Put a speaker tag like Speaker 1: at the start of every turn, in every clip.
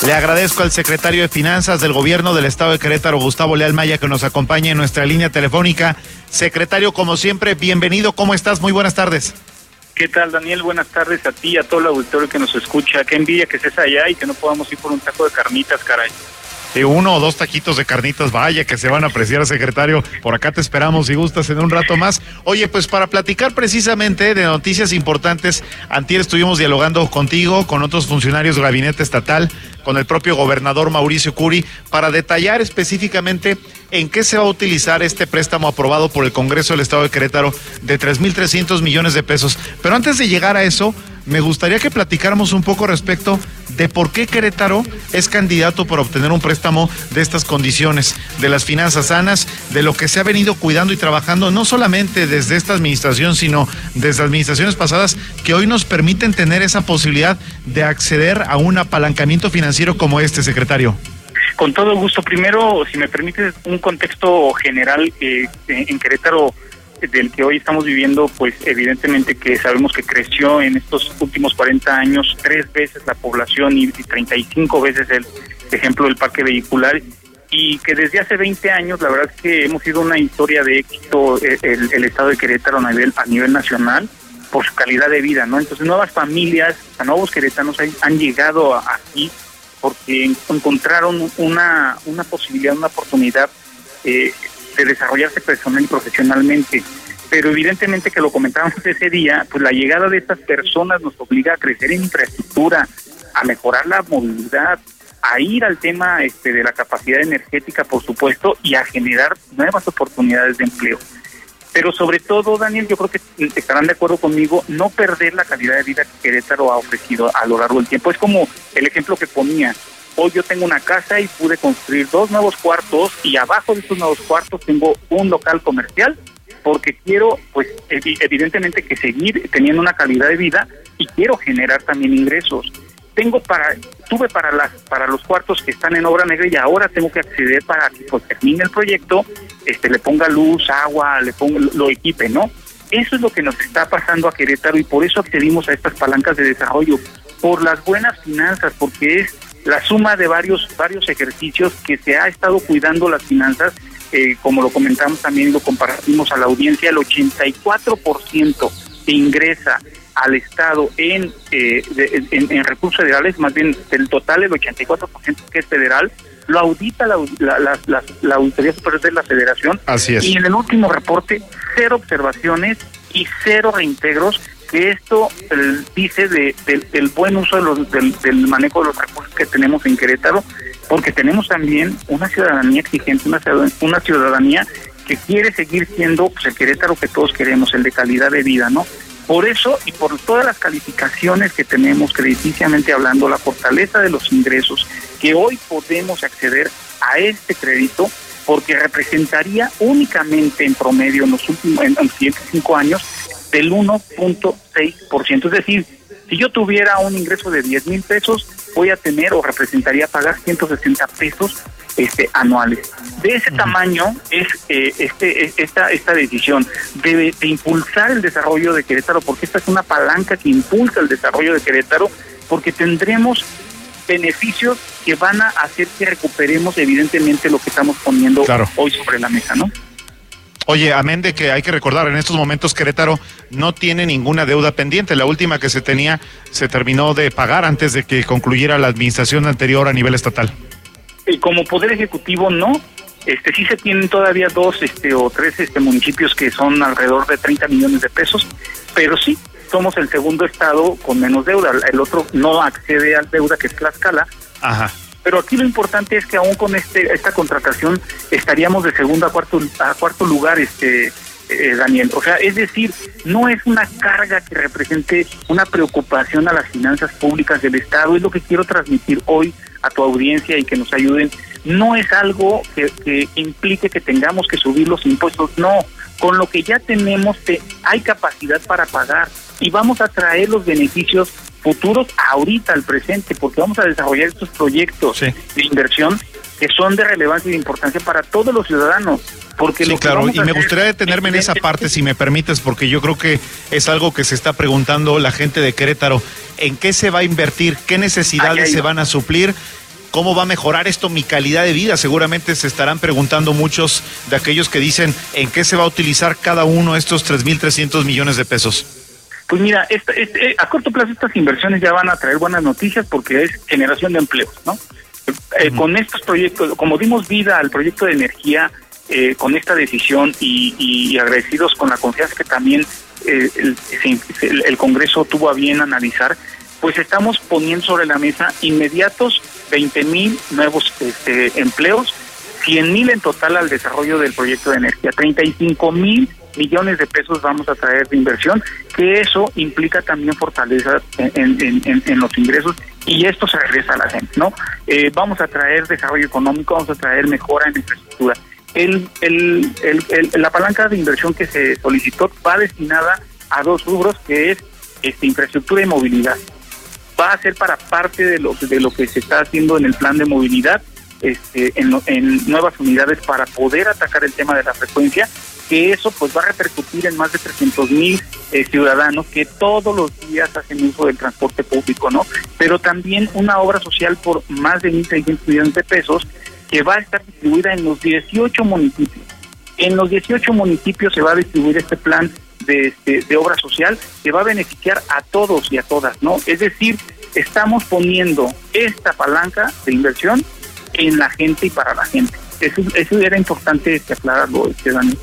Speaker 1: Le agradezco al secretario de Finanzas del Gobierno del Estado de Querétaro, Gustavo Leal Maya, que nos acompañe en nuestra línea telefónica. Secretario, como siempre, bienvenido. ¿Cómo estás? Muy buenas tardes.
Speaker 2: ¿Qué tal, Daniel? Buenas tardes a ti y a todo el auditorio que nos escucha. Qué envidia que estés allá y que no podamos ir por un taco de carnitas, caray.
Speaker 1: 1 o 2 taquitos de carnitas, vaya que se van a apreciar, secretario. Por acá te esperamos si gustas en un rato más. Oye, pues para platicar precisamente de noticias importantes, antier estuvimos dialogando contigo, con otros funcionarios del gabinete estatal, con el propio gobernador Mauricio Curi, para detallar específicamente en qué se va a utilizar este préstamo aprobado por el Congreso del Estado de Querétaro de 3,300 millones de pesos. Pero antes de llegar a eso, me gustaría que platicáramos un poco respecto de por qué Querétaro es candidato para obtener un préstamo de estas condiciones, de las finanzas sanas, de lo que se ha venido cuidando y trabajando, no solamente desde esta administración, sino desde administraciones pasadas, que hoy nos permiten tener esa posibilidad de acceder a un apalancamiento financiero como este, secretario.
Speaker 2: Con todo gusto. Primero, si me permites, un contexto general en Querétaro del que hoy estamos viviendo, pues evidentemente que sabemos que creció en estos últimos 40 años 3 veces la población y 35 veces el ejemplo del parque vehicular, y que desde hace 20 años la verdad es que hemos sido una historia de éxito el estado de Querétaro a nivel nacional por su calidad de vida, ¿no? Entonces nuevas familias, nuevos queretanos han llegado aquí porque encontraron una posibilidad, una oportunidad de desarrollarse personal y profesionalmente. Pero evidentemente, que lo comentábamos ese día, pues la llegada de estas personas nos obliga a crecer en infraestructura, a mejorar la movilidad, a ir al tema de la capacidad energética, por supuesto, y a generar nuevas oportunidades de empleo. Pero sobre todo, Daniel, yo creo que estarán de acuerdo conmigo, no perder la calidad de vida que Querétaro ha ofrecido a lo largo del tiempo. Es como el ejemplo que ponía. Hoy yo tengo una casa y pude construir 2 nuevos cuartos, y abajo de estos nuevos cuartos tengo un local comercial, porque quiero, pues evidentemente, que seguir teniendo una calidad de vida y quiero generar también ingresos. Tuve para los cuartos que están en obra negra, y ahora tengo que acceder para que pues termine el proyecto, le ponga luz, agua, lo equipe, ¿no? Eso es lo que nos está pasando a Querétaro, y por eso accedimos a estas palancas de desarrollo, por las buenas finanzas, porque es la suma de varios ejercicios que se ha estado cuidando las finanzas, como lo comentamos también y lo compartimos a la audiencia. El 84% que ingresa al Estado en recursos federales, más bien del total, el 84% que es federal, lo audita la Auditoría Superior de la Federación.
Speaker 1: Así es.
Speaker 2: Y en el último reporte, 0 observaciones y 0 reintegros, que esto dice del buen uso del manejo de los recursos que tenemos en Querétaro, porque tenemos también una ciudadanía exigente, una ciudadanía que quiere seguir siendo pues el Querétaro que todos queremos, el de calidad de vida, ¿no? Por eso, y por todas las calificaciones que tenemos crediticiamente hablando, la fortaleza de los ingresos, que hoy podemos acceder a este crédito, porque representaría únicamente en promedio en los siguientes 5 años del 1.6%. Es decir, si yo tuviera un ingreso de 10,000 pesos, voy a tener o representaría pagar 160 pesos anuales. De ese tamaño es esta decisión de impulsar el desarrollo de Querétaro, porque esta es una palanca que impulsa el desarrollo de Querétaro, porque tendremos beneficios que van a hacer que recuperemos evidentemente lo que estamos poniendo hoy sobre la mesa, ¿no?
Speaker 1: Oye, amén de que hay que recordar, en estos momentos Querétaro no tiene ninguna deuda pendiente. La última que se tenía se terminó de pagar antes de que concluyera la administración anterior a nivel estatal.
Speaker 2: Como Poder Ejecutivo no, sí se tienen todavía 2 o 3 municipios que son alrededor de 30 millones de pesos, pero sí, somos el segundo estado con menos deuda. El otro no accede a deuda, que es Tlaxcala.
Speaker 1: Ajá.
Speaker 2: Pero aquí lo importante es que aún con esta contratación estaríamos de segundo a cuarto lugar, Daniel. O sea, es decir, no es una carga que represente una preocupación a las finanzas públicas del Estado. Es lo que quiero transmitir hoy a tu audiencia y que nos ayuden. No es algo que implique que tengamos que subir los impuestos, no. Con lo que ya tenemos hay capacidad para pagar, y vamos a traer los beneficios futuros ahorita al presente, porque vamos a desarrollar estos proyectos de inversión que son de relevancia y de importancia para todos los ciudadanos. Porque
Speaker 1: sí, claro, y me gustaría detenerme en esa parte, si me permites, porque yo creo que es algo que se está preguntando la gente de Querétaro. ¿En qué se va a invertir? ¿Qué necesidades se van a suplir? ¿cómo va a mejorar esto mi calidad de vida? Seguramente se estarán preguntando muchos de aquellos que dicen en qué se va a utilizar cada uno de estos 3,300 millones de pesos.
Speaker 2: Pues mira, a corto plazo estas inversiones ya van a traer buenas noticias porque es generación de empleos, ¿no? Con estos proyectos, como dimos vida al proyecto de energía, con esta decisión y agradecidos con la confianza que también el Congreso tuvo a bien analizar, pues estamos poniendo sobre la mesa inmediatos 20,000 nuevos empleos, 100,000 en total al desarrollo del proyecto de energía, 35,000 millones de pesos vamos a traer de inversión, que eso implica también fortaleza en los ingresos y esto se regresa a la gente, ¿no? Vamos a traer desarrollo económico, vamos a traer mejora en infraestructura. La palanca de inversión que se solicitó va destinada a 2 rubros, que es infraestructura y movilidad. Va a ser para parte de lo que se está haciendo en el plan de movilidad, en nuevas unidades para poder atacar el tema de la frecuencia, que eso pues va a repercutir en más de 300,000 ciudadanos que todos los días hacen uso del transporte público, ¿no? Pero también una obra social por más de 1,600 millones de pesos que va a estar distribuida en los 18 municipios. En los 18 municipios se va a distribuir este plan de obra social que va a beneficiar a todos y a todas, ¿no? Es decir, estamos poniendo esta palanca de inversión en la gente y para la gente. Eso era importante aclararlo, Daniel.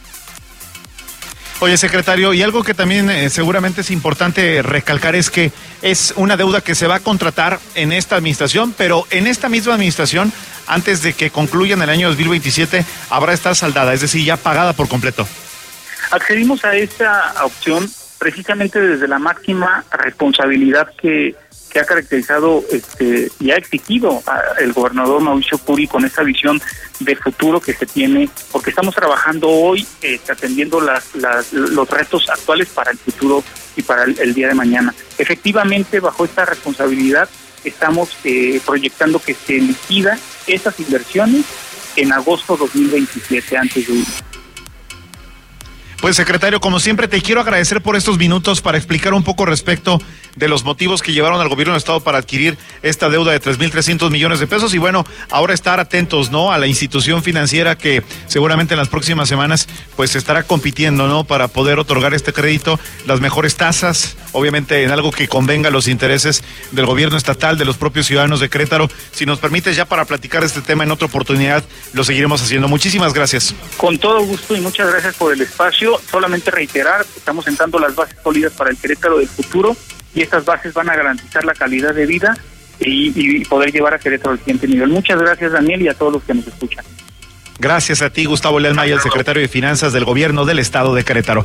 Speaker 1: Oye, secretario, y algo que también seguramente es importante recalcar es que es una deuda que se va a contratar en esta administración, pero en esta misma administración, antes de que concluya en el año 2027, habrá estar saldada, es decir, ya pagada por completo.
Speaker 2: Accedimos a esta opción precisamente desde la máxima responsabilidad que ha caracterizado y ha exigido el gobernador Mauricio Curi con esta visión de futuro que se tiene, porque estamos trabajando hoy atendiendo los retos actuales para el futuro y para el día de mañana. Efectivamente, bajo esta responsabilidad estamos proyectando que se liquida esas inversiones en agosto 2027, antes de ir.
Speaker 1: Pues, secretario, como siempre, te quiero agradecer por estos minutos para explicar un poco respecto de los motivos que llevaron al gobierno del Estado para adquirir esta deuda de 3,300 millones de pesos y bueno, ahora estar atentos, ¿no?, a la institución financiera que seguramente en las próximas semanas pues estará compitiendo, ¿no?, para poder otorgar este crédito, las mejores tasas, obviamente en algo que convenga a los intereses del gobierno estatal, de los propios ciudadanos de Querétaro. Si nos permites ya para platicar este tema en otra oportunidad, lo seguiremos haciendo. Muchísimas gracias.
Speaker 2: Con todo gusto y muchas gracias por el espacio. Solamente reiterar, estamos sentando las bases sólidas para el Querétaro del futuro y estas bases van a garantizar la calidad de vida y poder llevar a Querétaro al siguiente nivel. Muchas gracias, Daniel, y a todos los que nos escuchan.
Speaker 1: Gracias a ti, Gustavo Leal Maya, el secretario de Finanzas del Gobierno del Estado de Querétaro.